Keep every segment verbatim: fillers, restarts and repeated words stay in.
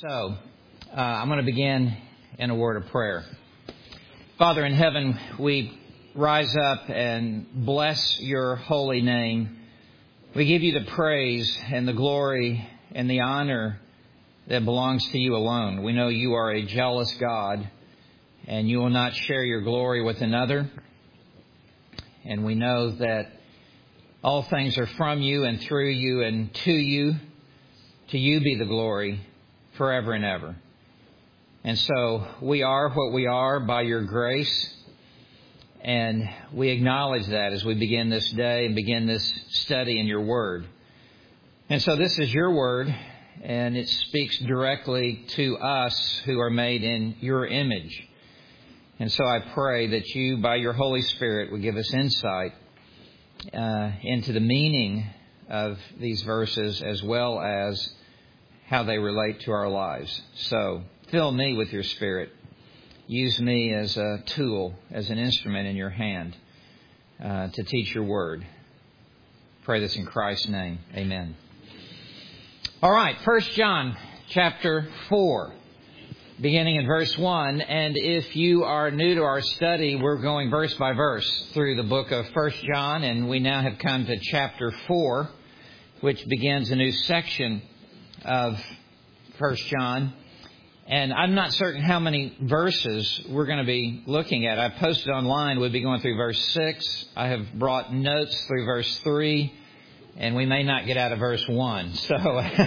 So, uh, I'm going to begin in a word of prayer. Father in heaven, we rise up and bless your holy name. We give you the praise and the glory and the honor that belongs to you alone. We know you are a jealous God, and you will not share your glory with another. And we know that all things are from you and through you and to you. To you be the glory forever and ever. And so we are what we are by your grace. And we acknowledge that as we begin this day and begin this study in your word. And so this is your word, and it speaks directly to us who are made in your image. And so I pray that you, by your Holy Spirit, would give us insight uh, into the meaning of these verses as well as how they relate to our lives. So fill me with your Spirit. Use me as a tool, as an instrument in your hand uh, to teach your word. Pray this in Christ's name. Amen. All right, First John chapter four, beginning in verse one. And if you are new to our study, we're going verse by verse through the book of First John. And we now have come to chapter four, which begins a new section of First John. And I'm not certain how many verses we're going to be looking at. I posted online we'll be going through verse six. I have brought notes through verse three, and we may not get out of verse one. So,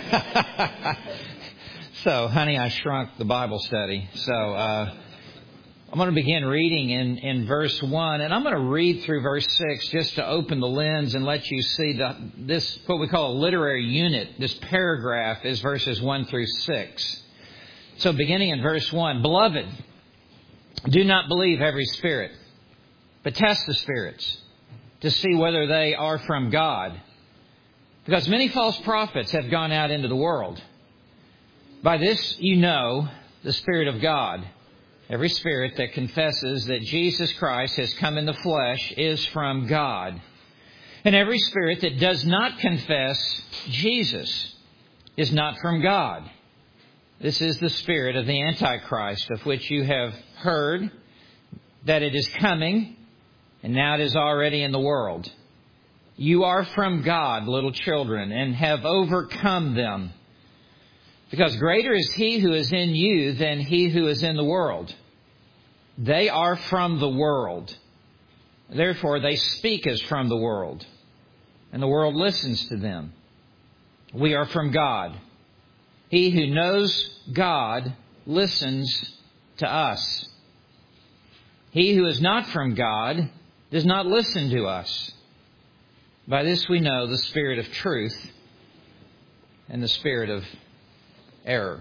so honey, I shrunk the Bible study. So uh, I'm going to begin reading in, in verse one, and I'm going to read through verse six just to open the lens and let you see the, this, what we call a literary unit. This paragraph is verses one through six. So beginning in verse one, Beloved, do not believe every spirit, but test the spirits to see whether they are from God. Because many false prophets have gone out into the world. By this you know the Spirit of God. Every spirit that confesses that Jesus Christ has come in the flesh is from God. And every spirit that does not confess Jesus is not from God. This is the spirit of the Antichrist, of which you have heard that it is coming, and now it is already in the world. You are from God, little children, and have overcome them. Because greater is He who is in you than he who is in the world. They are from the world. Therefore, they speak as from the world, and the world listens to them. We are from God. He who knows God listens to us. He who is not from God does not listen to us. By this we know the spirit of truth and the spirit of error.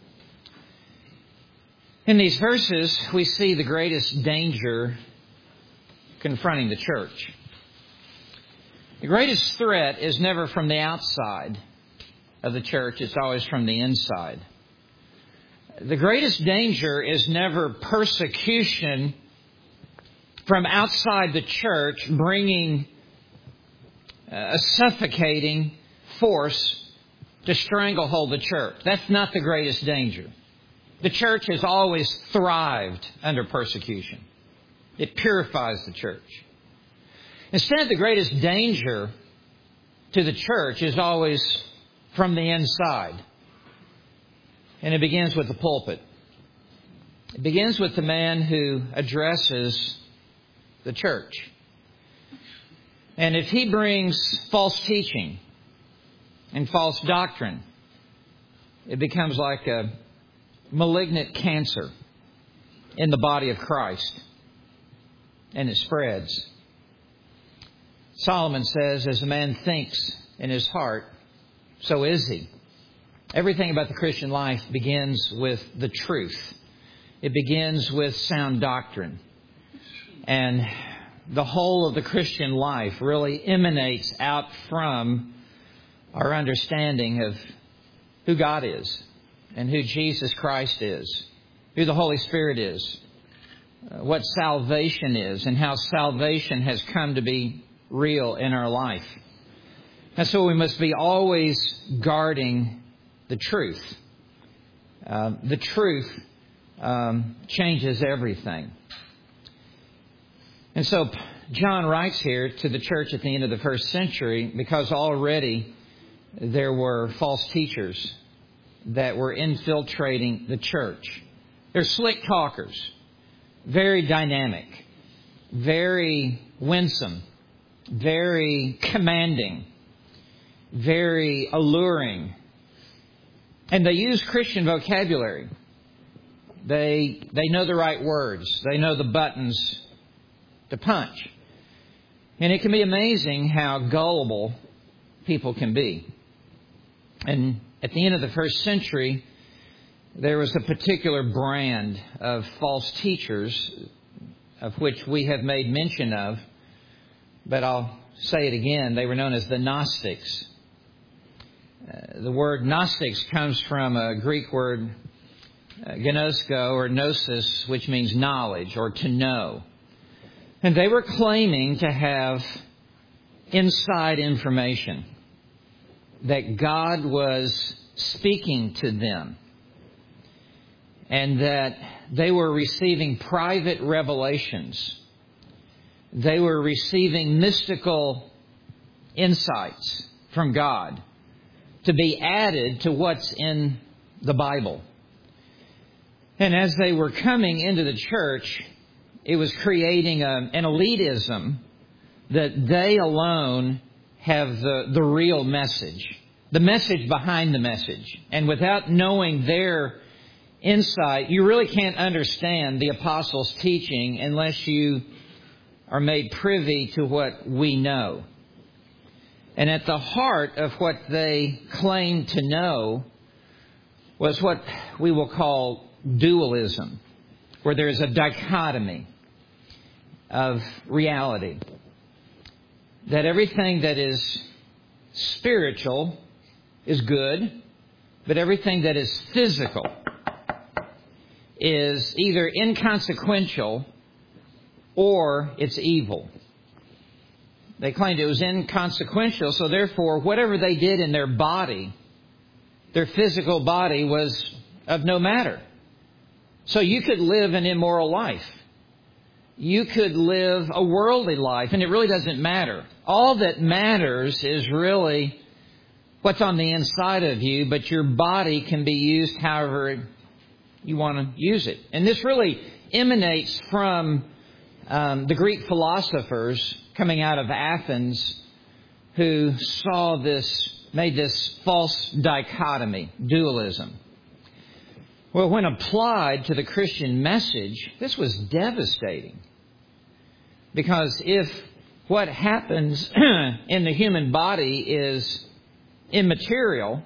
In these verses, we see the greatest danger confronting the church. The greatest threat is never from the outside of the church. It's always from the inside. The greatest danger is never persecution from outside the church bringing a suffocating force to stranglehold the church. That's not the greatest danger. The church has always thrived under persecution. It purifies the church. Instead, the greatest danger to the church is always from the inside. And it begins with the pulpit. It begins with the man who addresses the church. And if he brings false teaching and false doctrine, it becomes like a malignant cancer in the body of Christ. And it spreads. Solomon says, as a man thinks in his heart, so is he. Everything about the Christian life begins with the truth. It begins with sound doctrine. And the whole of the Christian life really emanates out from our understanding of who God is and who Jesus Christ is, who the Holy Spirit is, what salvation is, and how salvation has come to be real in our life. And so we must be always guarding the truth. uh, the truth um, changes everything. And so John writes here to the church at the end of the first century because already there were false teachers that were infiltrating the church. They're slick talkers, very dynamic, very winsome, very commanding, very alluring. And they use Christian vocabulary. They they know the right words. They know the buttons to punch. And it can be amazing how gullible people can be. And at the end of the first century, there was a particular brand of false teachers of which we have made mention of. But I'll say it again. They were known as the Gnostics. Uh, the word Gnostics comes from a Greek word, uh, gnosko or gnosis, which means knowledge or to know. And they were claiming to have inside information, that God was speaking to them, and that they were receiving private revelations. They were receiving mystical insights from God to be added to what's in the Bible. And as they were coming into the church, it was creating a, an elitism that they alone have the, the real message, the message behind the message. And without knowing their insight, you really can't understand the apostles' teaching unless you are made privy to what we know. And at the heart of what they claimed to know was what we will call dualism, where there is a dichotomy of reality. That everything that is spiritual is good, but everything that is physical is either inconsequential or it's evil. They claimed it was inconsequential, so therefore whatever they did in their body, their physical body, was of no matter. So you could live an immoral life. You could live a worldly life, and it really doesn't matter. All that matters is really what's on the inside of you, but your body can be used however you want to use it. And this really emanates from um, the Greek philosophers coming out of Athens who saw this, made this false dichotomy, dualism. Well, when applied to the Christian message, this was devastating. Because if what happens in the human body is immaterial,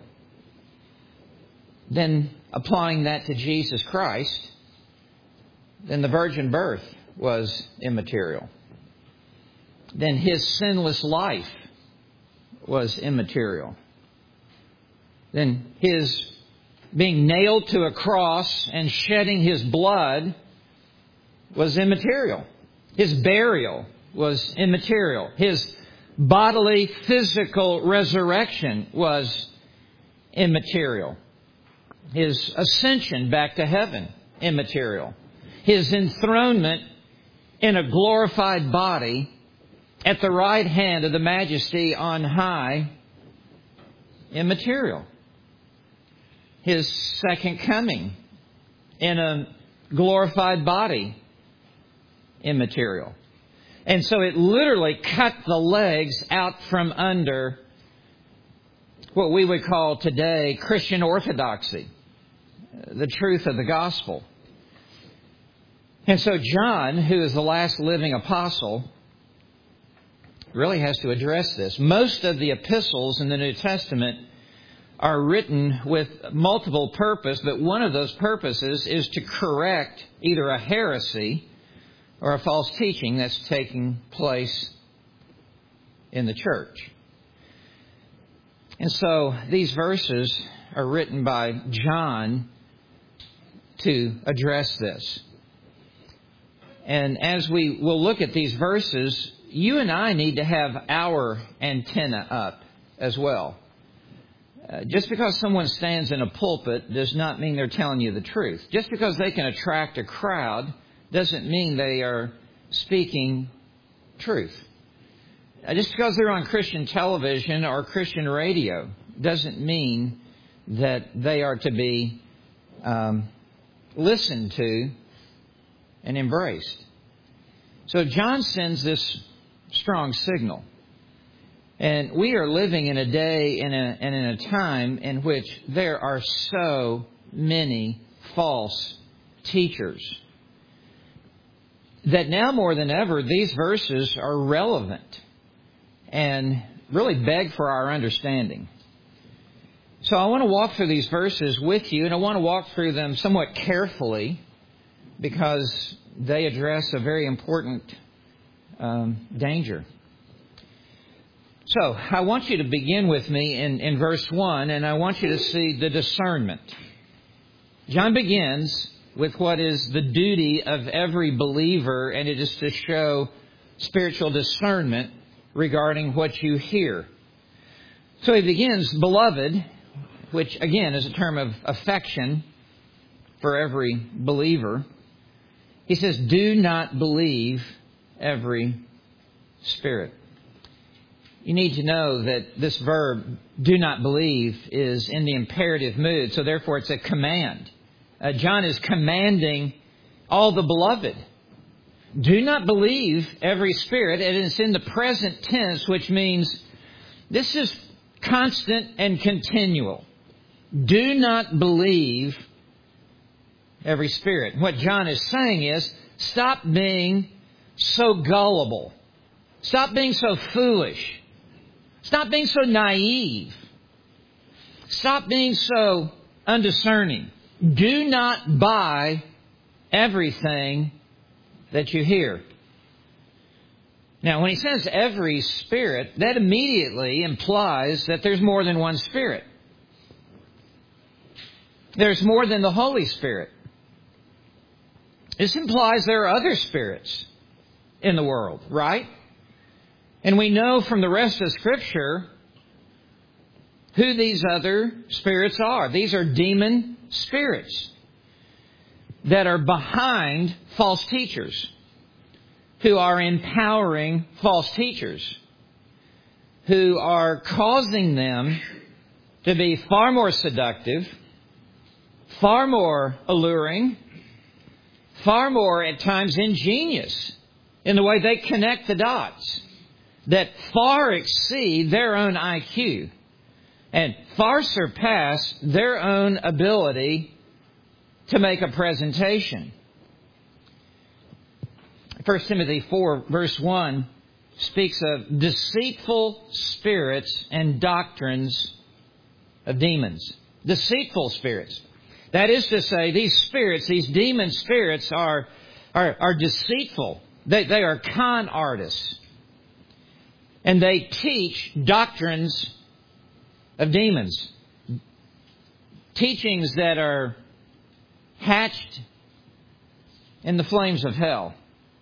then applying that to Jesus Christ, then the virgin birth was immaterial. Then His sinless life was immaterial. Then His being nailed to a cross and shedding His blood was immaterial. His burial was immaterial. His bodily, physical resurrection was immaterial. His ascension back to heaven, immaterial. His enthronement in a glorified body at the right hand of the Majesty on high, immaterial. His second coming in a glorified body, immaterial. And so it literally cut the legs out from under what we would call today Christian orthodoxy, the truth of the gospel. And so John, who is the last living apostle, really has to address this. Most of the epistles in the New Testament are written with multiple purpose, but one of those purposes is to correct either a heresy or a false teaching that's taking place in the church. And so these verses are written by John to address this. And as we will look at these verses, you and I need to have our antenna up as well. Uh, just because someone stands in a pulpit does not mean they're telling you the truth. Just because they can attract a crowd doesn't mean they are speaking truth. Uh, just because they're on Christian television or Christian radio doesn't mean that they are to be um, listened to and embraced. So John sends this strong signal. And we are living in a day and, a, and in a time in which there are so many false teachers that now more than ever, these verses are relevant and really beg for our understanding. So I want to walk through these verses with you, and I want to walk through them somewhat carefully because they address a very important um, danger. So, I want you to begin with me in, in verse one, and I want you to see the discernment. John begins with what is the duty of every believer, and it is to show spiritual discernment regarding what you hear. So he begins, beloved, which again is a term of affection for every believer. He says, do not believe every spirit. You need to know that this verb, do not believe, is in the imperative mood. So therefore it's a command. Uh, John is commanding all the beloved. Do not believe every spirit. And it's in the present tense, which means this is constant and continual. Do not believe every spirit. What John is saying is, stop being so gullible. Stop being so foolish. Stop being so naive. Stop being so undiscerning. Do not buy everything that you hear. Now, when he says every spirit, that immediately implies that there's more than one spirit. There's more than the Holy Spirit. This implies there are other spirits in the world, right? And we know from the rest of Scripture who these other spirits are. These are demon spirits that are behind false teachers, who are empowering false teachers, who are causing them to be far more seductive, far more alluring, far more at times ingenious in the way they connect the dots, that far exceed their own I Q and far surpass their own ability to make a presentation. First Timothy four, verse one, speaks of deceitful spirits and doctrines of demons. Deceitful spirits. That is to say, these spirits, these demon spirits are, are, are deceitful. They, they are con artists. And they teach doctrines of demons. Teachings that are hatched in the flames of hell.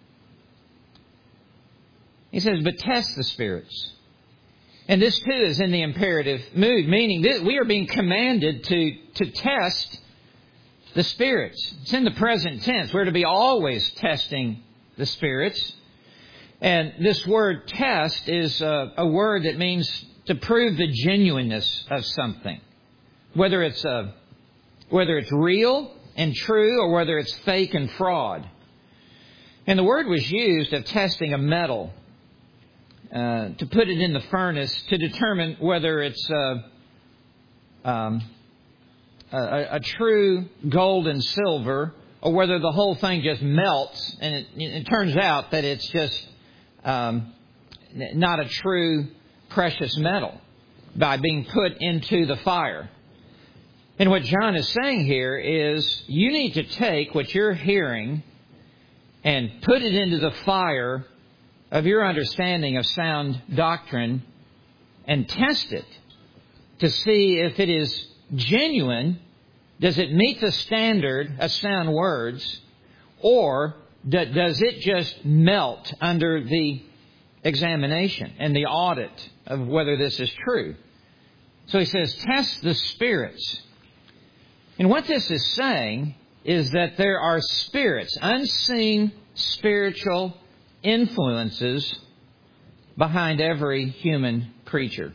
He says, but test the spirits. And this too is in the imperative mood, meaning that we are being commanded to, to test the spirits. It's in the present tense. We're to be always testing the spirits. And this word test is a, a word that means to prove the genuineness of something. Whether it's a, whether it's real and true or whether it's fake and fraud. And the word was used of testing a metal, uh, to put it in the furnace to determine whether it's uh, um, a, a true gold and silver or whether the whole thing just melts and it, it turns out that it's just Um, not a true precious metal by being put into the fire. And what John is saying here is you need to take what you're hearing and put it into the fire of your understanding of sound doctrine and test it to see if it is genuine. Does it meet the standard of sound words, or does it just melt under the examination and the audit of whether this is true? So he says, test the spirits. And what this is saying is that there are spirits, unseen spiritual influences behind every human creature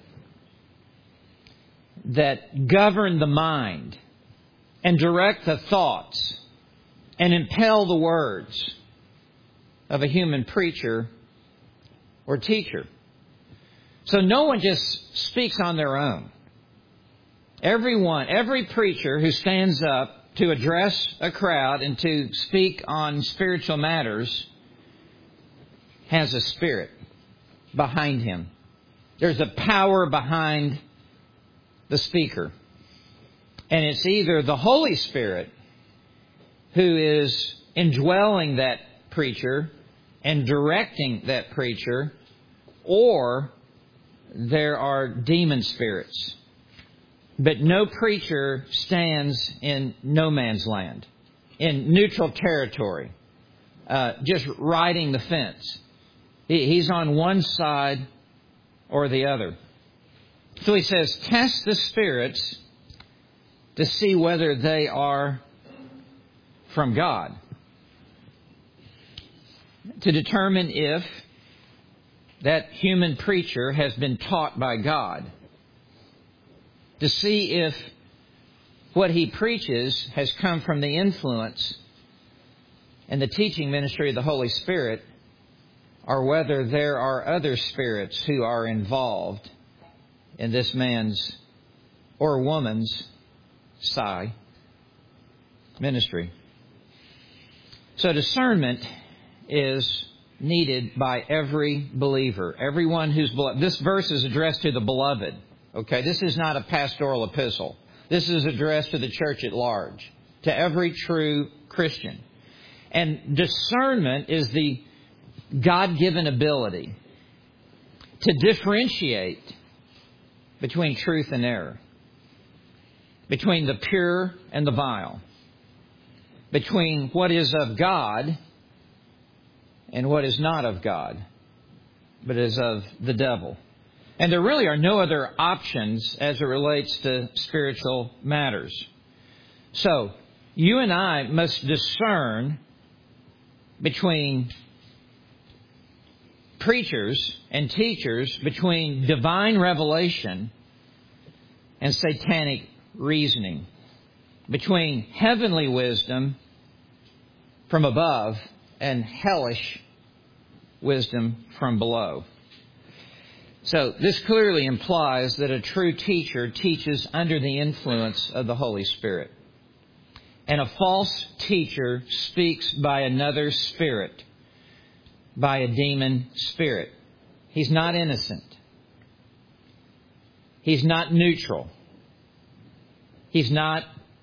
that govern the mind and direct the thoughts and impel the words of a human preacher or teacher. So no one just speaks on their own. Everyone, every preacher who stands up to address a crowd and to speak on spiritual matters has a spirit behind him. There's a power behind the speaker. And it's either the Holy Spirit who is indwelling that preacher and directing that preacher, or there are demon spirits. But no preacher stands in no man's land, in neutral territory, uh, just riding the fence. He, he's on one side or the other. So he says, test the spirits to see whether they are from God, to determine if that human preacher has been taught by God, to see if what he preaches has come from the influence and the teaching ministry of the Holy Spirit, or whether there are other spirits who are involved in this man's or woman's psi ministry. So discernment is needed by every believer, everyone who's beloved. This verse is addressed to the beloved. Okay, this is not a pastoral epistle. This is addressed to the church at large, to every true Christian. And discernment is the God-given ability to differentiate between truth and error, between the pure and the vile, between what is of God and what is not of God, but is of the devil. And there really are no other options as it relates to spiritual matters. So, you and I must discern between preachers and teachers, between divine revelation and satanic reasoning, between heavenly wisdom from above and hellish wisdom from below. So this clearly implies that a true teacher teaches under the influence of the Holy Spirit. And a false teacher speaks by another spirit, by a demon spirit. He's not innocent. He's not neutral. He's not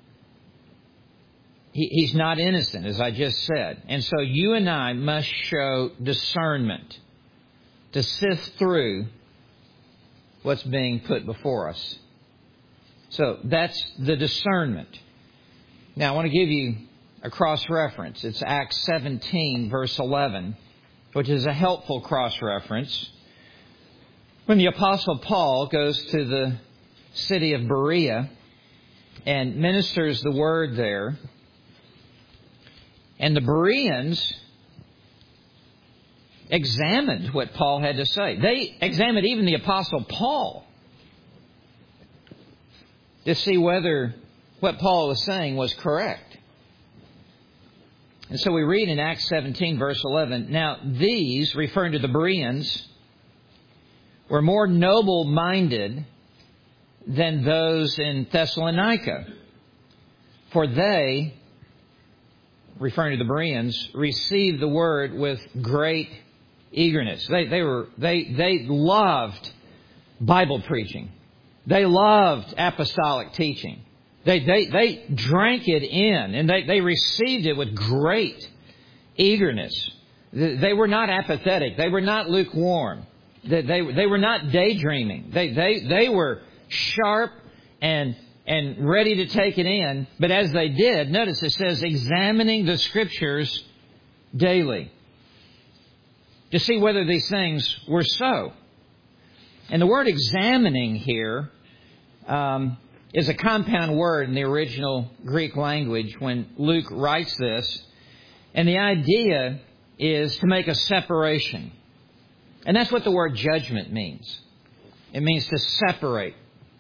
he, he's not innocent, as I just said. And so you and I must show discernment to sift through what's being put before us. So that's the discernment. Now I want to give you a cross-reference. It's Acts seventeen, verse eleven, which is a helpful cross-reference. When the Apostle Paul goes to the city of Berea and ministers the word there, and the Bereans examined what Paul had to say. They examined even the Apostle Paul to see whether what Paul was saying was correct. And so we read in Acts seventeen, verse eleven, now these, referring to the Bereans, were more noble-minded than those in Thessalonica, for they, referring to the Bereans, received the word with great eagerness. They they were they they loved Bible preaching. They loved apostolic teaching. They they they drank it in, and they, they received it with great eagerness. They were not apathetic. They were not lukewarm. They they, they were not daydreaming. They they they were sharp and and ready to take it in. But as they did, notice it says, examining the Scriptures daily, to see whether these things were so. And the word examining here um, is a compound word in the original Greek language when Luke writes this. And the idea is to make a separation. And that's what the word judgment means. It means to separate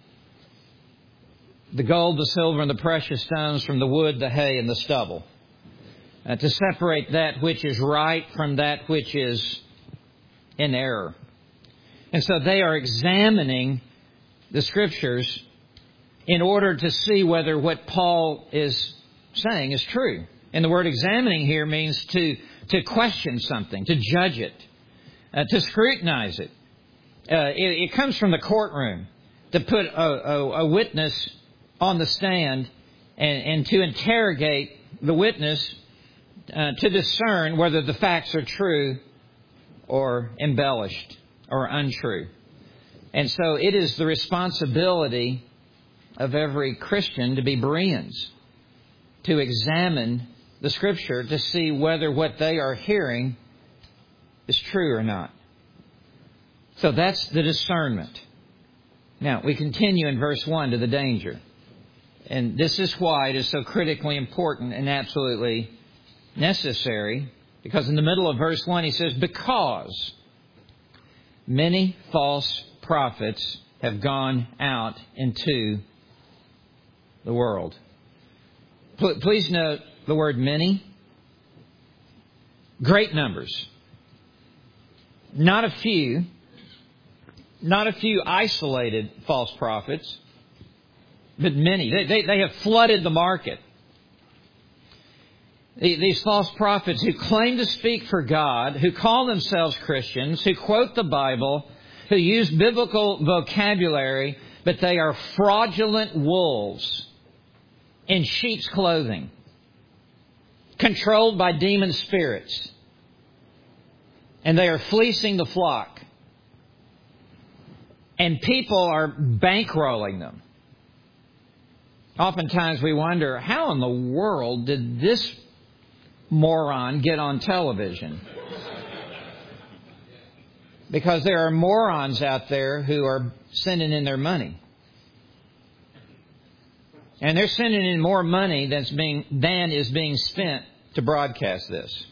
the gold, the silver, and the precious stones from the wood, the hay, and the stubble. Uh, to separate that which is right from that which is in error. And so they are examining the Scriptures in order to see whether what Paul is saying is true. And the word examining here means to, to question something, to judge it, uh, to scrutinize it. Uh, it. It comes from the courtroom, to put a, a, a witness on the stand and, and to interrogate the witness uh, to discern whether the facts are true or embellished or untrue. And so it is the responsibility of every Christian to be Bereans, to examine the Scripture to see whether what they are hearing is true or not. So that's the discernment. Now, we continue in verse one to the danger. And this is why it is so critically important and absolutely necessary. Because in the middle of verse one, he says, because many false prophets have gone out into the world. Please note the word many. Great numbers. Not a few. Not a few isolated false prophets, but many. They, they, they have flooded the market. These false prophets who claim to speak for God, who call themselves Christians, who quote the Bible, who use biblical vocabulary, but they are fraudulent wolves in sheep's clothing, controlled by demon spirits. And they are fleecing the flock. And people are bankrolling them. Oftentimes we wonder, how in the world did this moron get on television? Because there are morons out there who are sending in their money. And they're sending in more money that's being, than is being spent to broadcast this.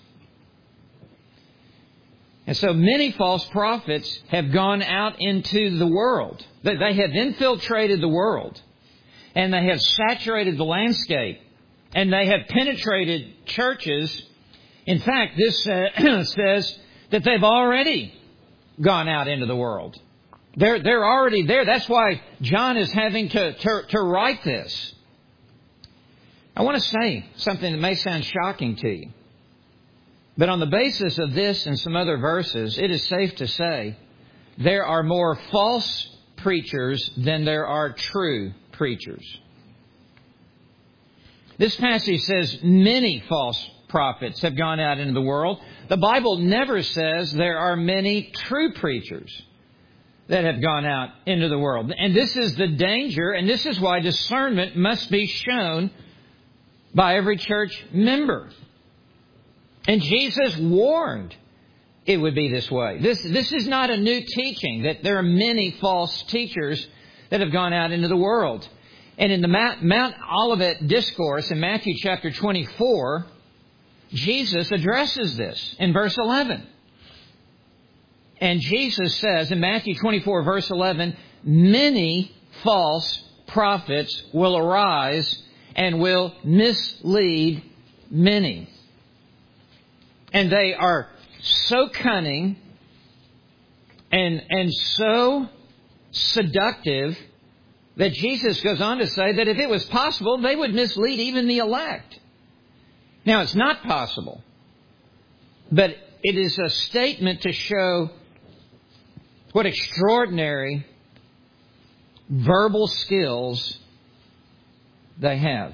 And so many false prophets have gone out into the world. They have infiltrated the world. And they have saturated the landscape. And they have penetrated churches. In fact, this uh, says that they've already gone out into the world. They're, they're already there. That's why John is having to, to, to write this. I want to say something that may sound shocking to you. But on the basis of this and some other verses, it is safe to say there are more false preachers than there are true preachers. This passage says many false prophets have gone out into the world. The Bible never says there are many true preachers that have gone out into the world. And this is the danger, and this is why discernment must be shown by every church member. And Jesus warned it would be this way. This, this is not a new teaching, that there are many false teachers that have gone out into the world. And in the Mount, Mount Olivet Discourse in Matthew chapter twenty-four, Jesus addresses this in verse eleven. And Jesus says in Matthew twenty-four, verse eleven, many false prophets will arise and will mislead many. And they are so cunning and, and so seductive that Jesus goes on to say that if it was possible, they would mislead even the elect. Now, it's not possible, but it is a statement to show what extraordinary verbal skills they have.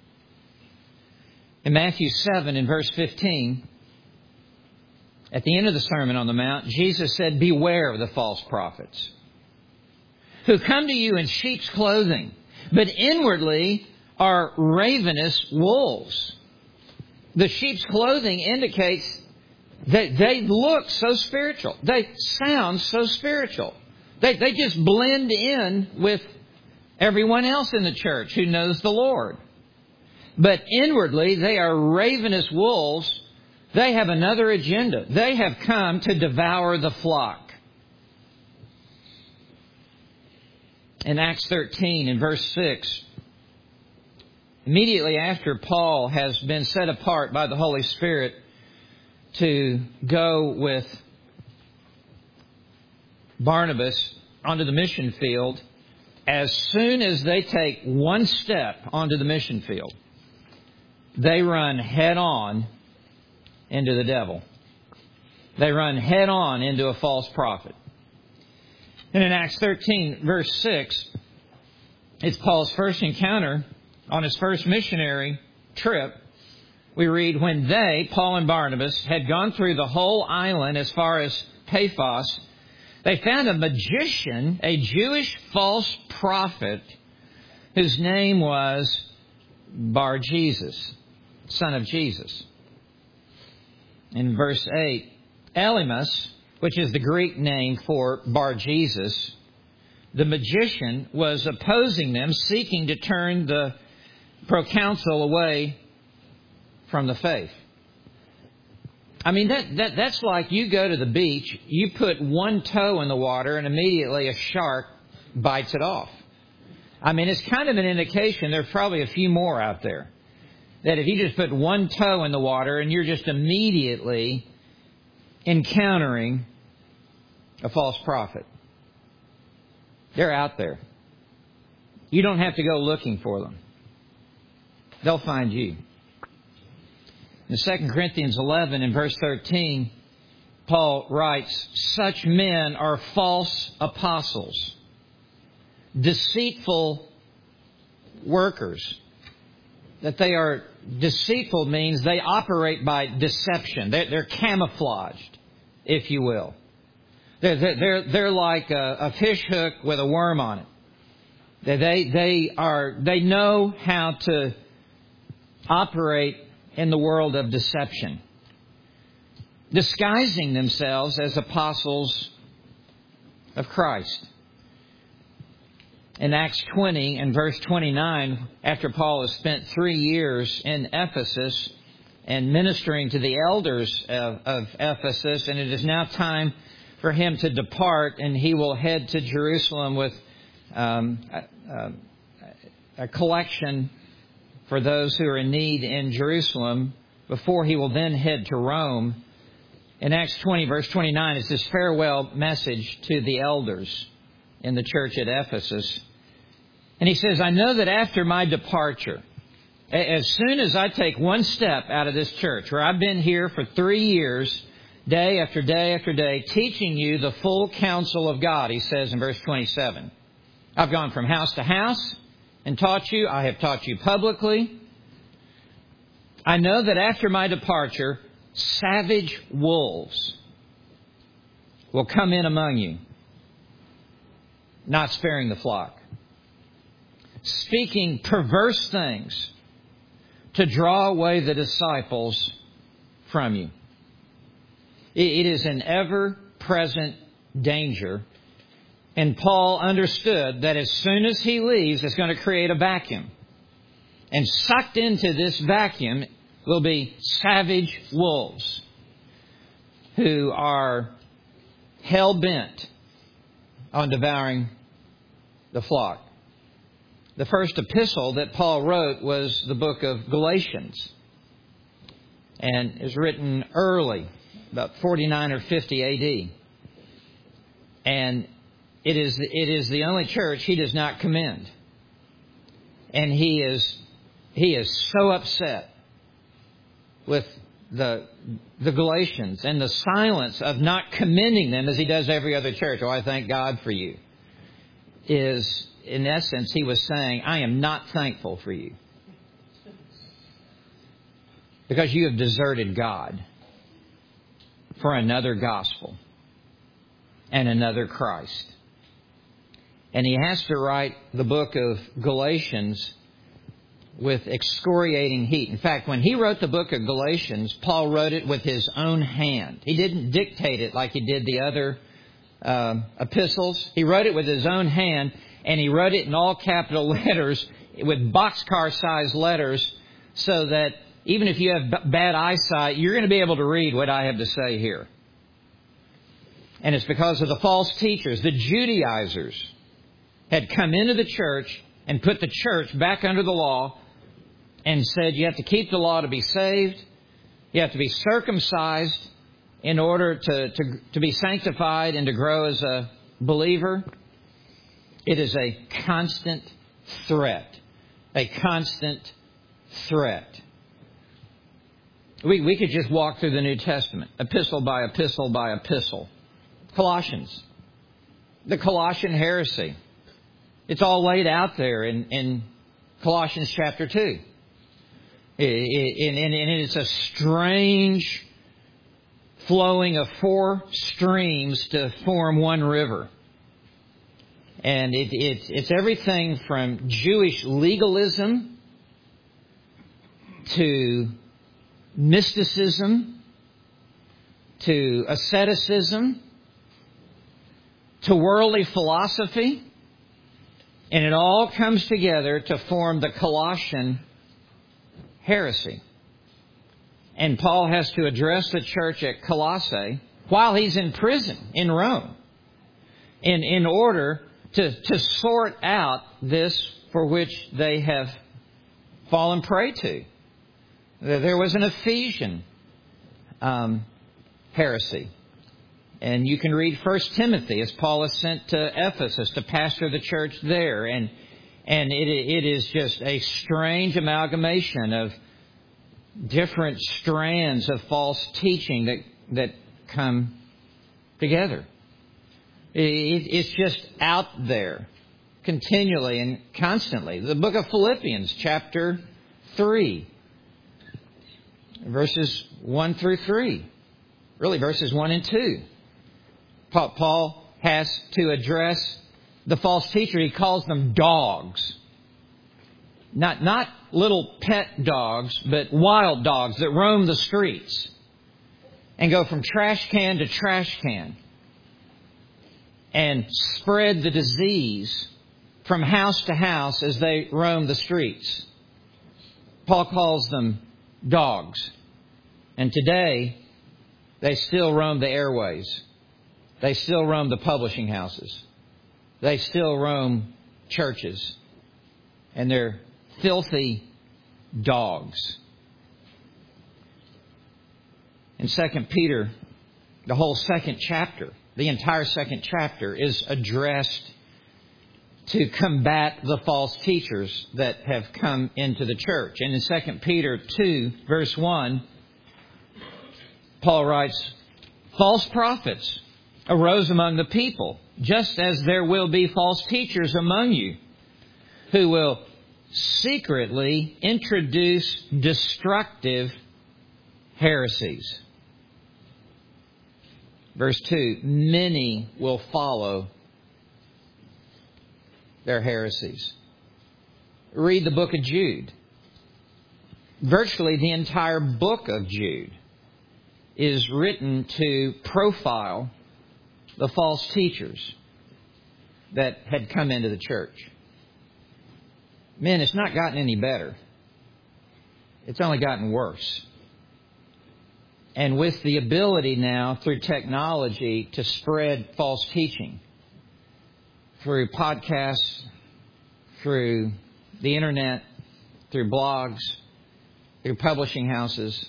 In Matthew seven, in verse fifteen, at the end of the Sermon on the Mount, Jesus said, beware of the false prophets who come to you in sheep's clothing, but inwardly are ravenous wolves. The sheep's clothing indicates that they look so spiritual. They sound so spiritual. They, they just blend in with everyone else in the church who knows the Lord. But inwardly, they are ravenous wolves. They have another agenda. They have come to devour the flock. In Acts thirteen, in verse six, immediately after Paul has been set apart by the Holy Spirit to go with Barnabas onto the mission field, as soon as they take one step onto the mission field, they run head on into the devil. They run head on into a false prophet. And in Acts thirteen, verse six, it's Paul's first encounter on his first missionary trip. We read, when they, Paul and Barnabas, had gone through the whole island as far as Paphos, they found a magician, a Jewish false prophet, whose name was Bar-Jesus, son of Jesus. In verse eight, Elymas, which is the Greek name for Bar-Jesus, the magician, was opposing them, seeking to turn the proconsul away from the faith. I mean, that, that that's like you go to the beach, you put one toe in the water, and immediately a shark bites it off. I mean, it's kind of an indication, there's probably a few more out there, that if you just put one toe in the water and you're just immediately encountering a false prophet. They're out there. You don't have to go looking for them. They'll find you. In Second Corinthians eleven, in verse thirteen, Paul writes, such men are false apostles, deceitful workers. That they are deceitful means they operate by deception. They're, they're camouflaged, if you will. They're, they're, they're like a, a fish hook with a worm on it. They, they, are, they know how to operate in the world of deception, disguising themselves as apostles of Christ. In Acts twenty and verse twenty-nine, after Paul has spent three years in Ephesus and ministering to the elders of, of Ephesus, and it is now time for him to depart, and he will head to Jerusalem with um, a, a collection for those who are in need in Jerusalem, before he will then head to Rome. In Acts twenty, verse twenty-nine, it's this farewell message to the elders in the church at Ephesus. And he says, I know that after my departure, as soon as I take one step out of this church, where I've been here for three years, day after day after day, teaching you the full counsel of God, he says in verse twenty-seven. I've gone from house to house and taught you. I have taught you publicly. I know that after my departure, savage wolves will come in among you, not sparing the flock, speaking perverse things to draw away the disciples from you. It is an ever-present danger. And Paul understood that as soon as he leaves, it's going to create a vacuum. And sucked into this vacuum will be savage wolves who are hell-bent on devouring the flock. The first epistle that Paul wrote was the book of Galatians, and is written early, about forty-nine or fifty A D. And it is it is the only church he does not commend. And he is he is so upset with the the Galatians and the silence of not commending them as he does every other church. Oh, I thank God for you. Is, in essence, he was saying, I am not thankful for you, because you have deserted God for another gospel and another Christ. And he has to write the book of Galatians with excoriating heat. In fact, when he wrote the book of Galatians, Paul wrote it with his own hand. He didn't dictate it like he did the other uh, epistles. He wrote it with his own hand, And he wrote it in all capital letters with boxcar-sized letters so that even if you have b- bad eyesight, you're going to be able to read what I have to say here. And it's because of the false teachers. The Judaizers had come into the church and put the church back under the law and said you have to keep the law to be saved. You have to be circumcised in order to, to, to be sanctified and to grow as a believer. It is a constant threat. A constant threat. We, we could just walk through the New Testament, epistle by epistle by epistle. Colossians. The Colossian heresy. It's all laid out there in, in Colossians chapter two. It, it, and, and it's a strange flowing of four streams to form one river. And it, it, it's everything from Jewish legalism to mysticism to asceticism to worldly philosophy. And it all comes together to form the Colossian heresy. And Paul has to address the church at Colossae while he's in prison in Rome in, in order to, to sort out this for which they have fallen prey to. There was an Ephesian um, heresy. And you can read First Timothy as Paul is sent to Ephesus to pastor the church there. And and it it is just a strange amalgamation of different strands of false teaching that, that come together. It, it's just out there continually and constantly. The book of Philippians, chapter three, verses one through three. Really, verses one and two. Paul has to address the false teacher. He calls them dogs. Not, not little pet dogs, but wild dogs that roam the streets and go from trash can to trash can and spread the disease from house to house as they roam the streets. Paul calls them dogs. And today, they still roam the airways. They still roam the publishing houses. They still roam churches. And they're filthy dogs. In Second Peter, the whole second chapter, the entire second chapter is addressed to combat the false teachers that have come into the church. And in Second Peter two, verse one, Paul writes, false prophets arose among the people, just as there will be false teachers among you, who will secretly introduce destructive heresies. Verse two, many will follow their heresies. Read the book of Jude. Virtually the entire book of Jude is written to profile the false teachers that had come into the church. Men, it's not gotten any better. It's only gotten worse. And with the ability now through technology to spread false teaching through podcasts, through the internet, through blogs, through publishing houses,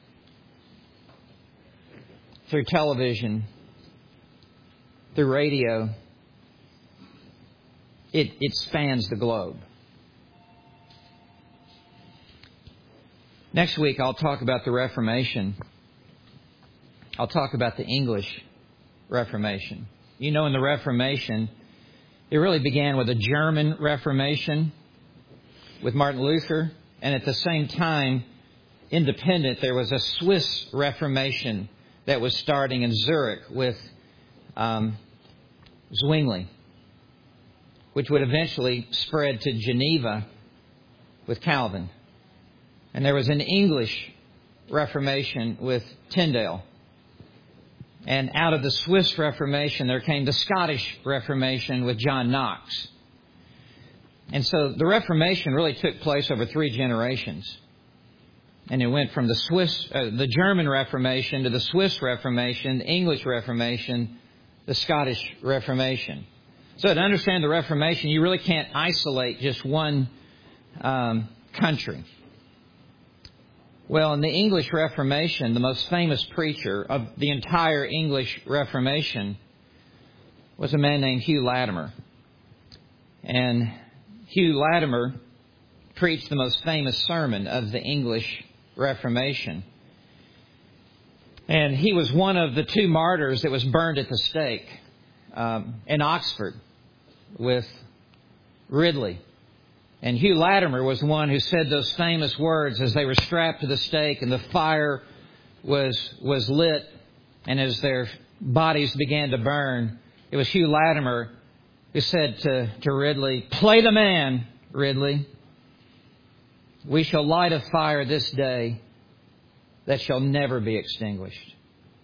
through television, through radio, it, it spans the globe. Next week, I'll talk about the Reformation. I'll talk about the English Reformation. You know, in the Reformation, it really began with a German Reformation with Martin Luther. And at the same time, independent, there was a Swiss Reformation that was starting in Zurich with um, Zwingli, which would eventually spread to Geneva with Calvin. And there was an English Reformation with Tyndale. And out of the Swiss Reformation, there came the Scottish Reformation with John Knox. And so the Reformation really took place over three generations. And it went from the Swiss, uh, the German Reformation to the Swiss Reformation, the English Reformation, the Scottish Reformation. So to understand the Reformation, you really can't isolate just one um, country. Well, in the English Reformation, the most famous preacher of the entire English Reformation was a man named Hugh Latimer. And Hugh Latimer preached the most famous sermon of the English Reformation. And he was one of the two martyrs that was burned at the stake um, in Oxford with Ridley. And Hugh Latimer was one who said those famous words as they were strapped to the stake and the fire was was lit, and as their bodies began to burn, it was Hugh Latimer who said to, to Ridley, "Play the man, Ridley. We shall light a fire this day that shall never be extinguished."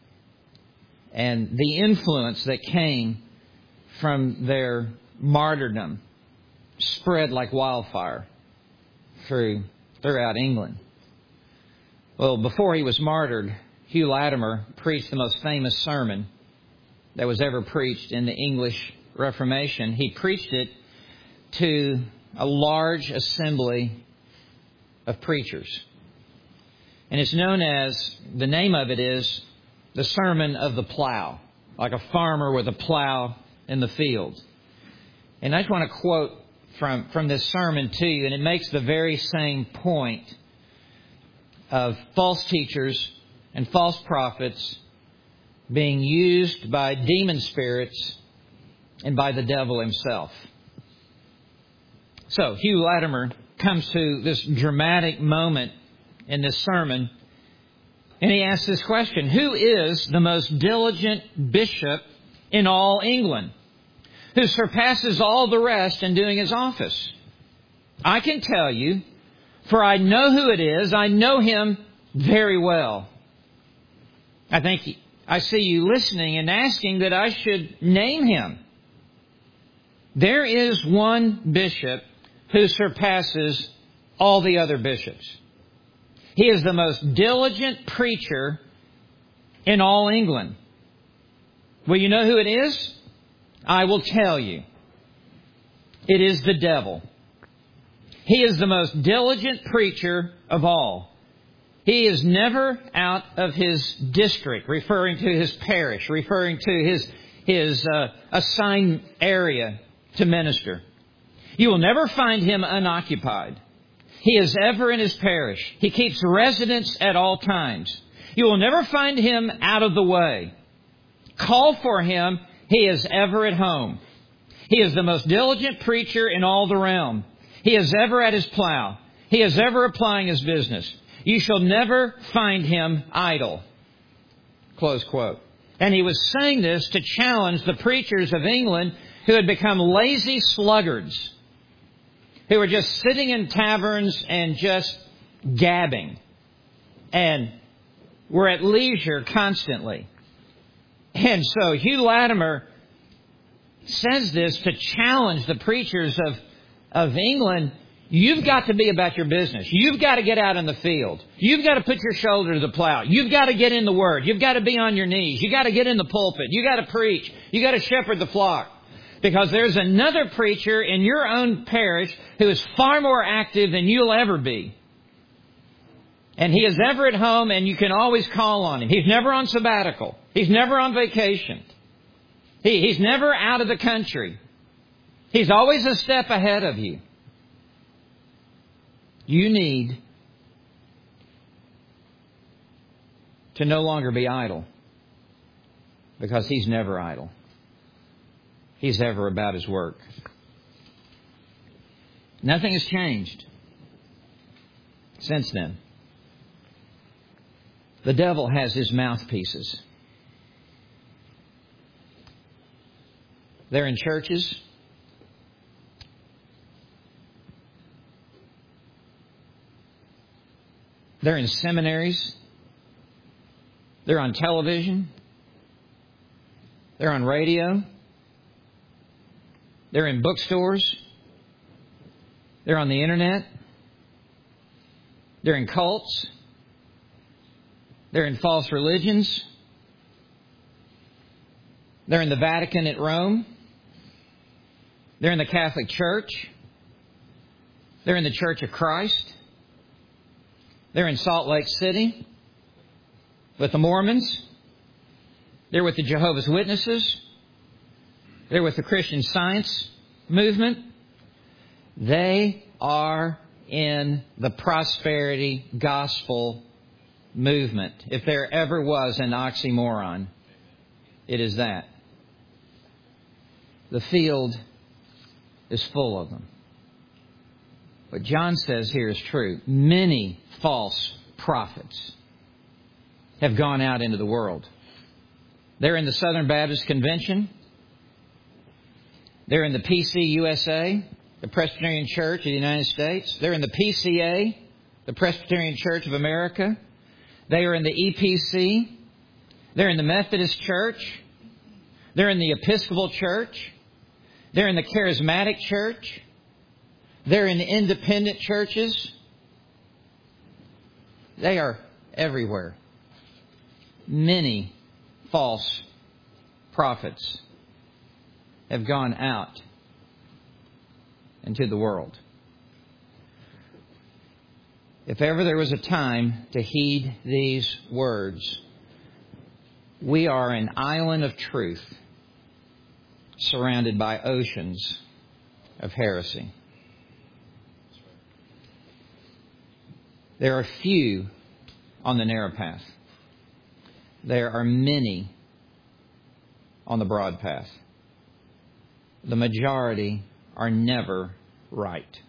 And the influence that came from their martyrdom spread like wildfire through throughout England. Well, before he was martyred, Hugh Latimer preached the most famous sermon that was ever preached in the English Reformation. He preached it to a large assembly of preachers. And it's known as, the name of it is, the Sermon of the Plow, like a farmer with a plow in the field. And I just want to quote from, from this sermon to you, and it makes the very same point of false teachers and false prophets being used by demon spirits and by the devil himself. So Hugh Latimer comes to this dramatic moment in this sermon, and he asks this question: who is the most diligent bishop in all England, who surpasses all the rest in doing his office? I can tell you, for I know who it is. I know him very well. I think I see you listening and asking that I should name him. There is one bishop who surpasses all the other bishops. He is the most diligent preacher in all England. Will you know who it is? I will tell you. It is the devil. He is the most diligent preacher of all. He is never out of his district, referring to his parish, referring to his, his uh, assigned area to minister. You will never find him unoccupied. He is ever in his parish. He keeps residence at all times. You will never find him out of the way. Call for him. He is ever at home. He is the most diligent preacher in all the realm. He is ever at his plow. He is ever applying his business. You shall never find him idle. Close quote. And he was saying this to challenge the preachers of England who had become lazy sluggards, who were just sitting in taverns and just gabbing and were at leisure constantly. And so Hugh Latimer says this to challenge the preachers of, of England. You've got to be about your business. You've got to get out in the field. You've got to put your shoulder to the plow. You've got to get in the Word. You've got to be on your knees. You've got to get in the pulpit. You've got to preach. You've got to shepherd the flock. Because there's another preacher in your own parish who is far more active than you'll ever be. And he is ever at home, and you can always call on him. He's never on sabbatical. He's never on vacation. He, he's never out of the country. He's always a step ahead of you. You need to no longer be idle, because he's never idle. He's ever about his work. Nothing has changed since then. The devil has his mouthpieces. They're in churches. They're in seminaries. They're on television. They're on radio. They're in bookstores. They're on the internet. They're in cults. They're in false religions. They're in the Vatican at Rome. They're in the Catholic Church. They're in the Church of Christ. They're in Salt Lake City with the Mormons. They're with the Jehovah's Witnesses. They're with the Christian Science movement. They are in the prosperity gospel movement. If there ever was an oxymoron, it is that. The field is full of them. What John says here is true. Many false prophets have gone out into the world. They're in the Southern Baptist Convention. They're in the P C U S A, the Presbyterian Church of the United States. They're in the P C A, the Presbyterian Church of America. They are in the E P C. They're in the Methodist Church. They're in the Episcopal Church. They're in the Charismatic Church. They're in the independent churches. They are everywhere. Many false prophets have gone out into the world. If ever there was a time to heed these words, we are an island of truth surrounded by oceans of heresy. There are few on the narrow path. There are many on the broad path. The majority are never right.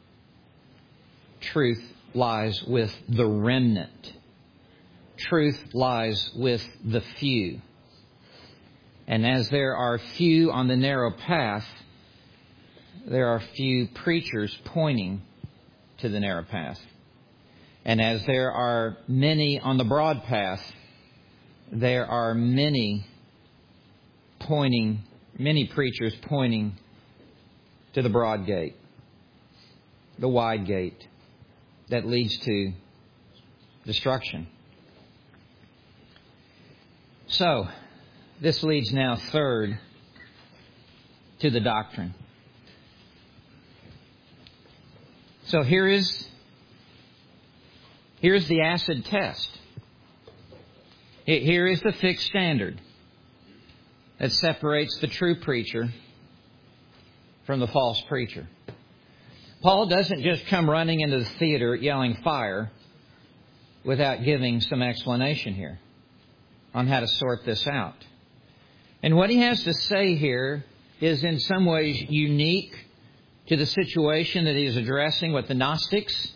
Truth lies with the remnant. Truth lies with the few. And as there are few on the narrow path, there are few preachers pointing to the narrow path. And as there are many on the broad path, there are many pointing, many preachers pointing to the broad gate, the wide gate that leads to destruction. So, this leads now third to the doctrine. So here is here's the acid test. Here is the fixed standard that separates the true preacher from the false preacher. Paul doesn't just come running into the theater yelling fire without giving some explanation here on how to sort this out. And what he has to say here is in some ways unique to the situation that he is addressing with the Gnostics,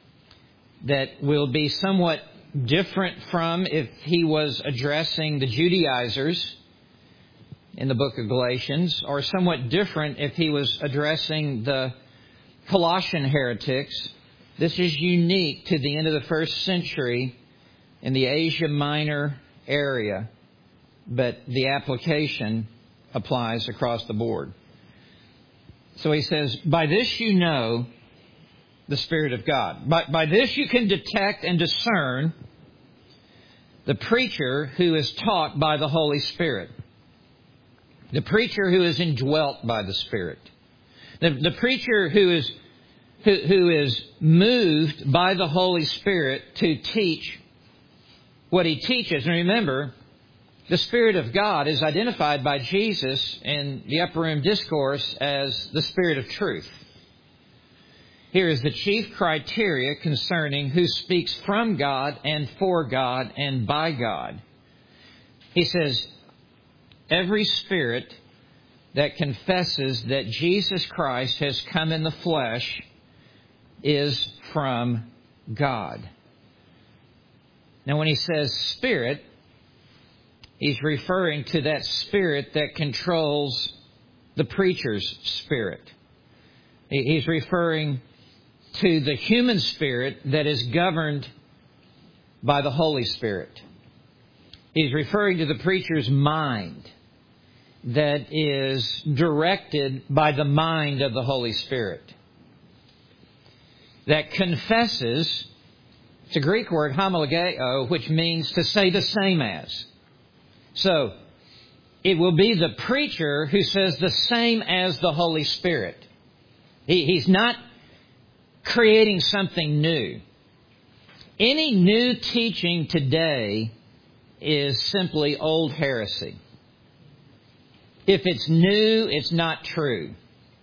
that will be somewhat different from if he was addressing the Judaizers in the book of Galatians, or somewhat different if he was addressing the Colossian heretics. This is unique to the end of the first century in the Asia Minor area, but the application applies across the board. So he says, by this you know the Spirit of God. By, by this you can detect and discern the preacher who is taught by the Holy Spirit. The preacher who is indwelt by the Spirit. The, the preacher who is who, who is moved by the Holy Spirit to teach what he teaches. And remember, the Spirit of God is identified by Jesus in the Upper Room Discourse as the Spirit of truth. Here is the chief criteria concerning who speaks from God and for God and by God. He says, every spirit that confesses that Jesus Christ has come in the flesh is from God. Now, when he says spirit, he's referring to that spirit that controls the preacher's spirit. He's referring to the human spirit that is governed by the Holy Spirit. He's referring to the preacher's mind that is directed by the mind of the Holy Spirit. that confesses, it's a Greek word, homologeo, which means to say the same as. So, it will be the preacher who says the same as the Holy Spirit. He, he's not creating something new. Any new teaching today is simply old heresy. If it's new, it's not true.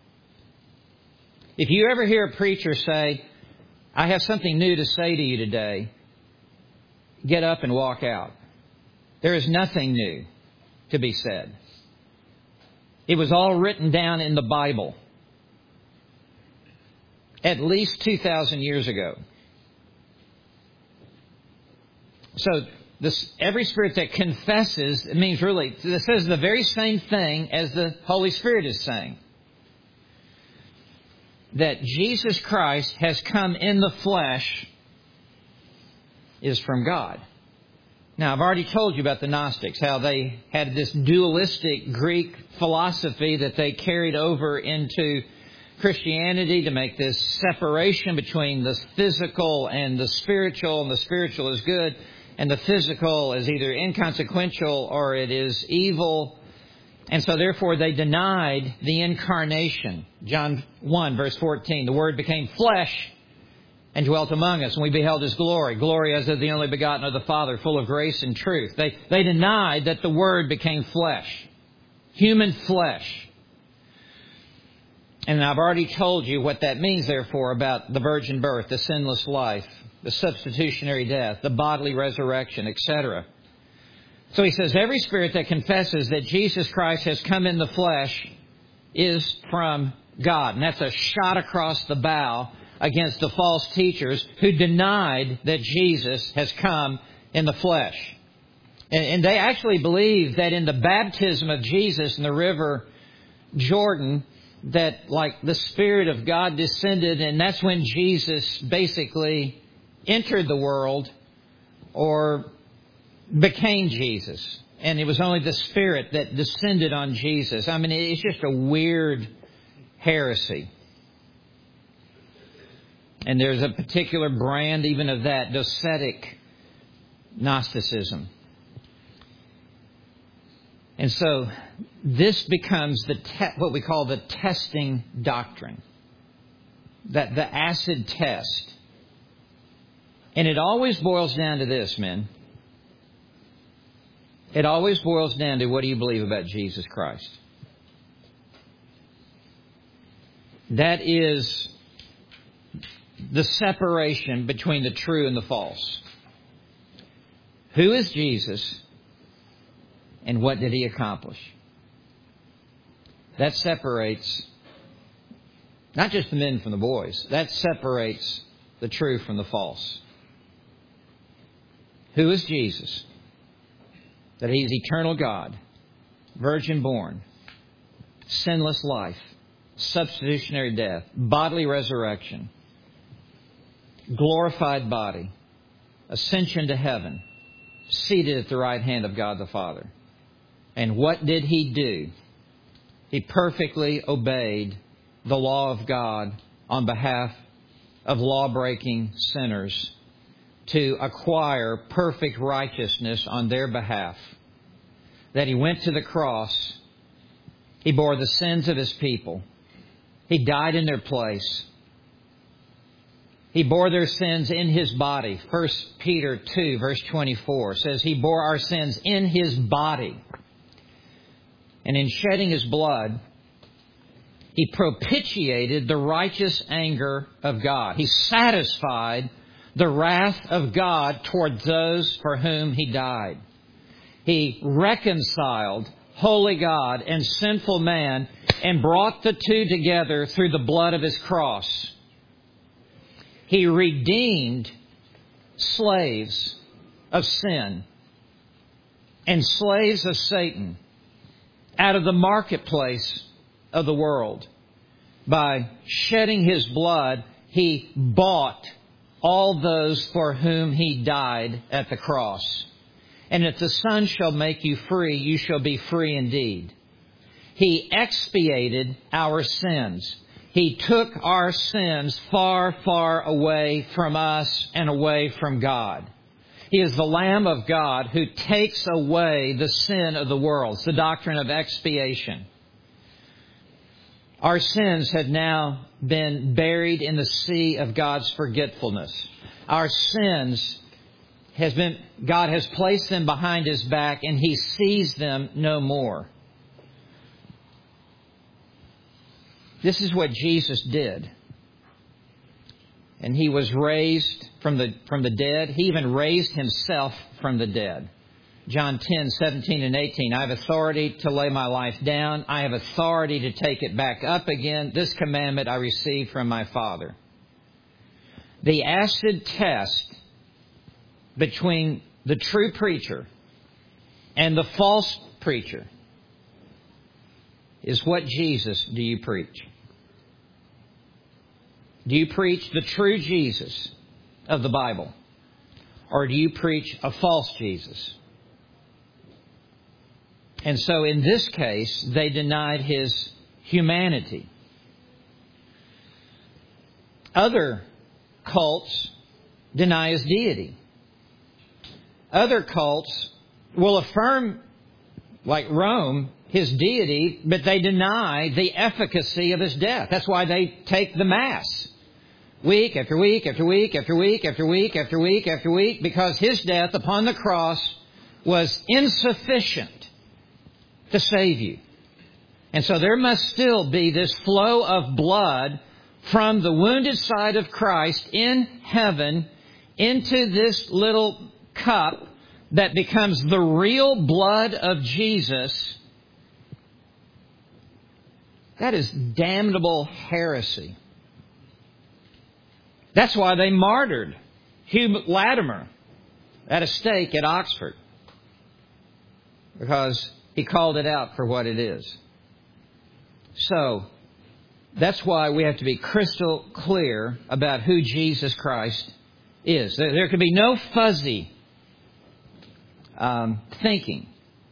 If you ever hear a preacher say, I have something new to say to you today, get up and walk out. There is nothing new to be said. It was all written down in the Bible at least two thousand years ago. So this, every spirit that confesses, it means really, it says the very same thing as the Holy Spirit is saying. That Jesus Christ has come in the flesh is from God. Now, I've already told you about the Gnostics, how they had this dualistic Greek philosophy that they carried over into Christianity to make this separation between the physical and the spiritual, and the spiritual is good, and the physical is either inconsequential or it is evil. And so therefore they denied the incarnation. John one, verse fourteen, the Word became flesh and dwelt among us, and we beheld His glory. Glory as of the only begotten of the Father, full of grace and truth. They, they denied that the Word became flesh. Human flesh. And I've already told you what that means, therefore, about the virgin birth, the sinless life, the substitutionary death, the bodily resurrection, et cetera. So he says, every spirit that confesses that Jesus Christ has come in the flesh is from God. And that's a shot across the bow against the false teachers who denied that Jesus has come in the flesh. And, and they actually believe that in the baptism of Jesus in the river Jordan, that like the Spirit of God descended, and that's when Jesus basically entered the world or became Jesus. And it was only the Spirit that descended on Jesus. I mean, it's just a weird heresy. And there's a particular brand even of that, docetic Gnosticism. And so this becomes the te- what we call the testing doctrine, that the acid test. And it always boils down to this, men. It always boils down to, what do you believe about Jesus Christ? That is the separation between the true and the false. Who is Jesus, and what did He accomplish? That separates not just the men from the boys. That separates the true from the false. Who is Jesus? That He's eternal God, virgin born, sinless life, substitutionary death, bodily resurrection, glorified body, ascension to heaven, seated at the right hand of God the Father. And what did He do? He perfectly obeyed the law of God on behalf of law-breaking sinners to acquire perfect righteousness on their behalf. That He went to the cross. He bore the sins of His people. He died in their place. He bore their sins in His body. First Peter two, verse twenty-four says He bore our sins in His body. And in shedding His blood, He propitiated the righteous anger of God. He satisfied the wrath of God toward those for whom He died. He reconciled holy God and sinful man and brought the two together through the blood of His cross. He redeemed slaves of sin and slaves of Satan out of the marketplace of the world. By shedding His blood, He bought all those for whom He died at the cross. And if the Son shall make you free, you shall be free indeed. He expiated our sins. He took our sins far, far away from us and away from God. He is the Lamb of God who takes away the sin of the world. It's the doctrine of expiation. Our sins have now been buried in the sea of God's forgetfulness. Our sins has been, God has placed them behind His back, and He sees them no more. This is what Jesus did. And He was raised from the, from the dead. He even raised Himself from the dead. John ten, seventeen and eighteen, I have authority to lay my life down. I have authority to take it back up again. This commandment I received from my Father. The acid test between the true preacher and the false preacher is, what Jesus do you preach? Do you preach the true Jesus of the Bible? Or do you preach a false Jesus? And so in this case, they denied His humanity. Other cults deny His deity. Other cults will affirm, like Rome, His deity, but they deny the efficacy of His death. That's why they take the Mass. Week after week after week after week after week after week after week, because His death upon the cross was insufficient to save you. And so there must still be this flow of blood from the wounded side of Christ in heaven into this little cup that becomes the real blood of Jesus. That is damnable heresy. That's why they martyred Hugh Latimer at a stake at Oxford, because he called it out for what it is. So, that's why we have to be crystal clear about who Jesus Christ is. There, there can be no fuzzy um, thinking.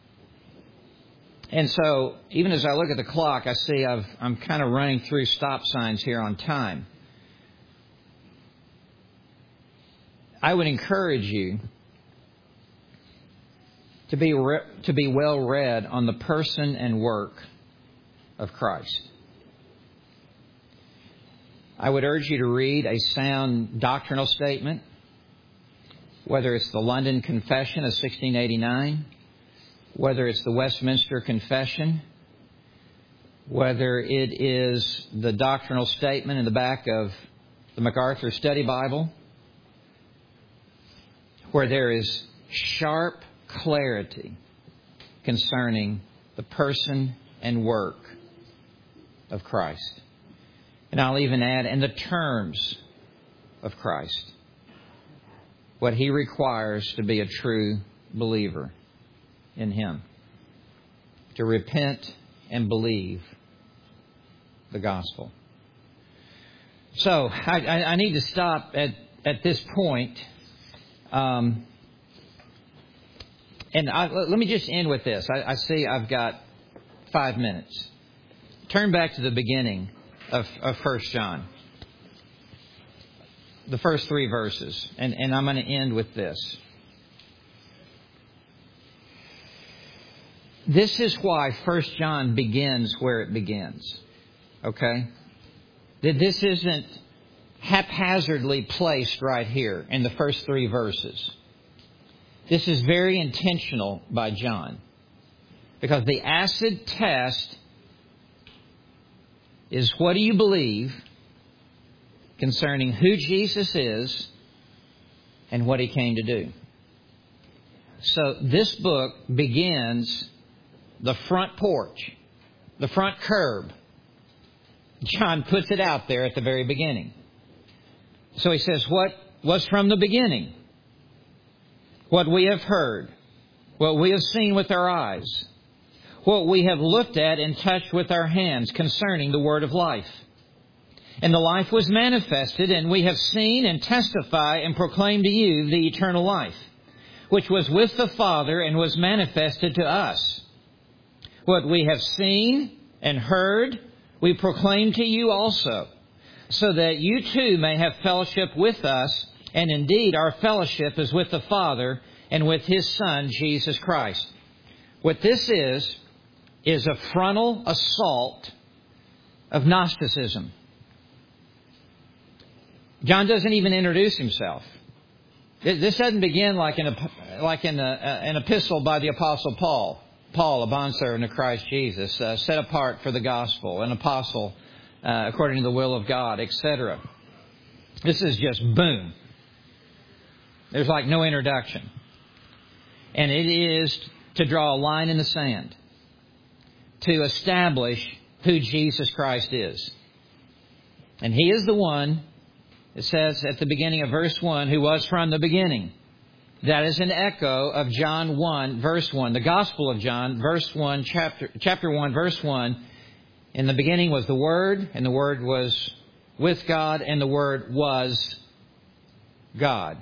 And so, even as I look at the clock, I see I've, I'm kind of running through stop signs here on time. I would encourage you to be re- to be well read on the person and work of Christ. I would urge you to read a sound doctrinal statement, whether it's the London Confession of sixteen eighty-nine, whether it's the Westminster Confession, whether it is the doctrinal statement in the back of the MacArthur Study Bible, where there is sharp clarity concerning the person and work of Christ. And I'll even add, and the terms of Christ. What He requires to be a true believer in Him. To repent and believe the gospel. So, I, I, I need to stop at, at this point. Um, and I, let me just end with this. I, I see I've got five minutes. Turn back to the beginning of, of First John. The first three verses. And, and I'm going to end with this. This is why First John begins where it begins. Okay? That this isn't haphazardly placed right here in the first three verses. This is very intentional by John. Because the acid test is, what do you believe concerning who Jesus is and what He came to do. So this book begins the front porch, the front curb. John puts it out there at the very beginning. So he says, what was from the beginning? What we have heard, what we have seen with our eyes, what we have looked at and touched with our hands concerning the word of life. And the life was manifested, and we have seen and testify and proclaim to you the eternal life, which was with the Father and was manifested to us. What we have seen and heard, we proclaim to you also, so that you too may have fellowship with us, and indeed our fellowship is with the Father and with His Son, Jesus Christ. What this is, is a frontal assault of Gnosticism. John doesn't even introduce himself. This doesn't begin like in, a, like in a, an epistle by the Apostle Paul. Paul, a bondservant of Christ Jesus, uh, set apart for the gospel, an apostle uh, according to the will of God, et cetera. This is just boom. There's like no introduction. And it is to draw a line in the sand, to establish who Jesus Christ is. And He is the one, it says at the beginning of verse one, who was from the beginning. That is an echo of John one, verse one. The Gospel of John, verse one, chapter, chapter one, verse one. In the beginning was the Word, and the Word was with God, and the Word was God.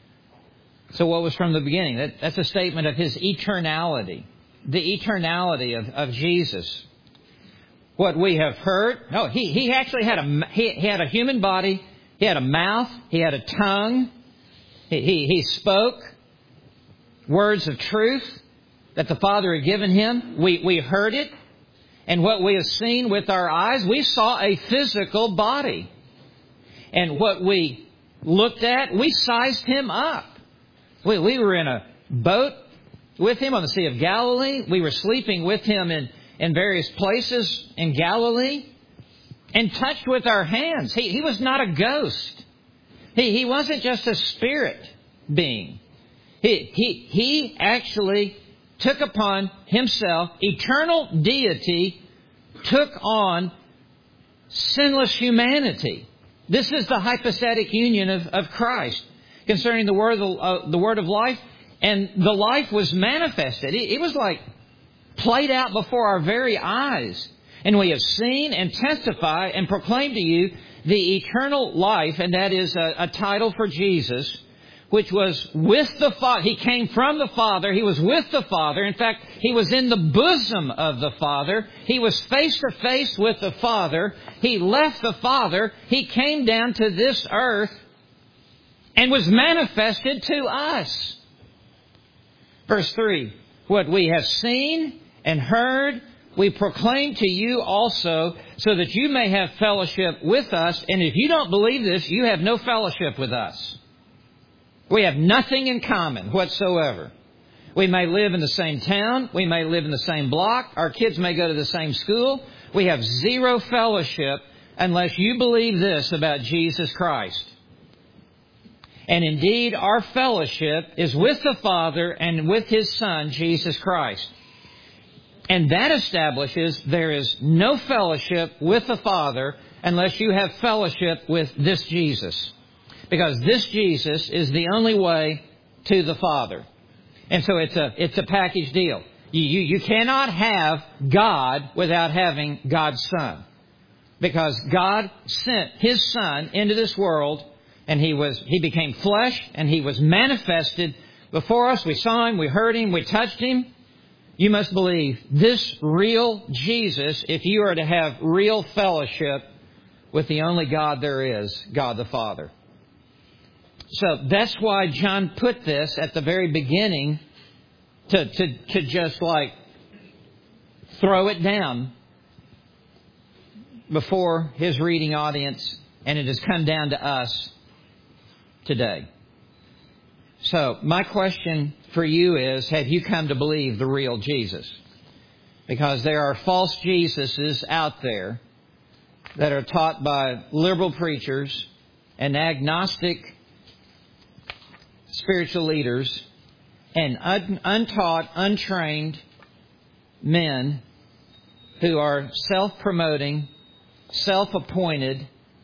So what was from the beginning? That, that's a statement of His eternality. The eternality of, of Jesus. What we have heard. No, He, he actually had a, he, he had a human body. He had a mouth. He had a tongue. He, he, he spoke words of truth that the Father had given Him. We, we heard it. And what we have seen with our eyes, we saw a physical body. And what we looked at, we sized Him up. We, we were in a boat with Him on the Sea of Galilee. We were sleeping with Him in, in various places in Galilee. And touched with our hands. He, he was not a ghost. He, he wasn't just a spirit being. He, he, he actually took upon Himself, eternal deity, took on sinless humanity. This is the hypostatic union of, of Christ concerning the word of, uh, the word of life. And the life was manifested. It, it was like played out before our very eyes. And we have seen and testify and proclaim to you the eternal life, and that is a, a title for Jesus, which was with the Father. He came from the Father. He was with the Father. In fact, He was in the bosom of the Father. He was face to face with the Father. He left the Father. He came down to this earth and was manifested to us. Verse three, what we have seen and heard, we proclaim to you also, so that you may have fellowship with us. And if you don't believe this, you have no fellowship with us. We have nothing in common whatsoever. We may live in the same town. We may live in the same block. Our kids may go to the same school. We have zero fellowship unless you believe this about Jesus Christ. And indeed, our fellowship is with the Father and with His Son, Jesus Christ. And that establishes there is no fellowship with the Father unless you have fellowship with this Jesus. Because this Jesus is the only way to the Father. And so it's a it's a package deal. You, you, you cannot have God without having God's Son. Because God sent His Son into this world, and He was He became flesh, and He was manifested before us. We saw Him, we heard Him, we touched Him. You must believe this real Jesus if you are to have real fellowship with the only God there is, God the Father. So that's why John put this at the very beginning to, to, to just like throw it down before his reading audience, and it has come down to us today. So my question for you is, have you come to believe the real Jesus? Because there are false Jesuses out there that are taught by liberal preachers and agnostic spiritual leaders and un- untaught, untrained men who are self-promoting, self-appointed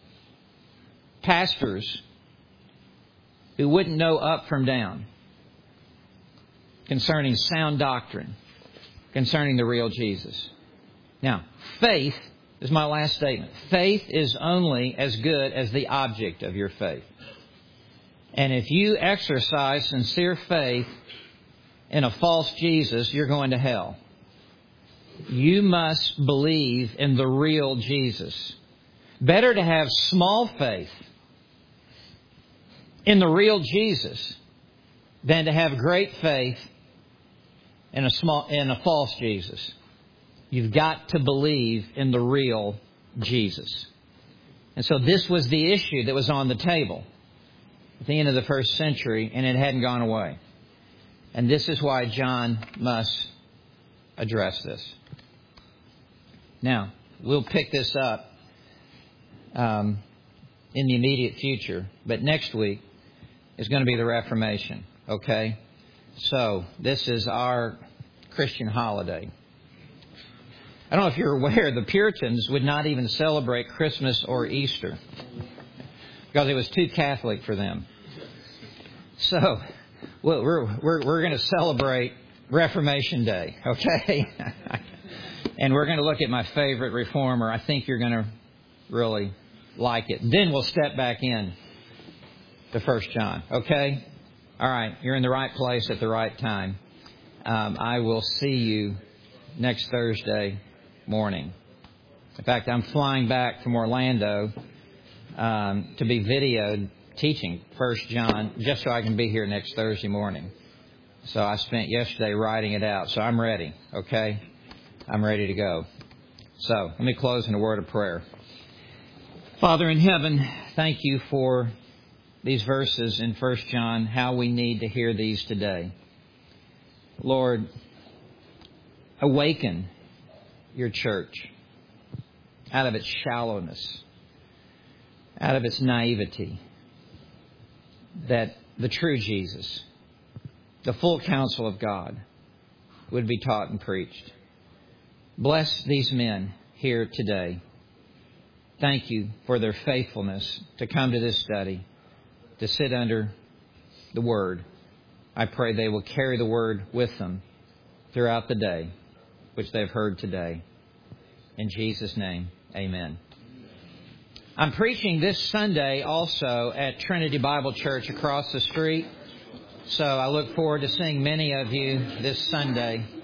pastors who wouldn't know up from down concerning sound doctrine, concerning the real Jesus. Now, faith is my last statement. Faith is only as good as the object of your faith. And if you exercise sincere faith in a false Jesus, you're going to hell. You must believe in the real Jesus. Better to have small faith in the real Jesus than to have great faith in a small in a false Jesus. You've got to believe in the real Jesus. And so this was the issue that was on the table at the end of the first century, and it hadn't gone away. And this is why John must address this. Now, we'll pick this up um, in the immediate future, but next week is going to be the Reformation, okay? So, this is our Christian holiday. I don't know if you're aware, the Puritans would not even celebrate Christmas or Easter because it was too Catholic for them. So, we're we're we're going to celebrate Reformation Day, okay? And we're going to look at my favorite reformer. I think you're going to really like it. Then we'll step back in to First John, okay? All right, you're in the right place at the right time. Um, I will see you next Thursday morning. In fact, I'm flying back from Orlando um, to be videoed teaching First John just so I can be here next Thursday morning. So I spent yesterday writing it out. So I'm ready, okay? I'm ready to go. So let me close in a word of prayer. Father in heaven, thank you for these verses in First John, how we need to hear these today. Lord, awaken your church out of its shallowness, out of its naivety, that the true Jesus, the full counsel of God, would be taught and preached. Bless these men here today. Thank you for their faithfulness to come to this study, to sit under the Word. I pray they will carry the Word with them throughout the day, which they've heard today. In Jesus' name, amen. I'm preaching this Sunday also at Trinity Bible Church across the street. So I look forward to seeing many of you this Sunday.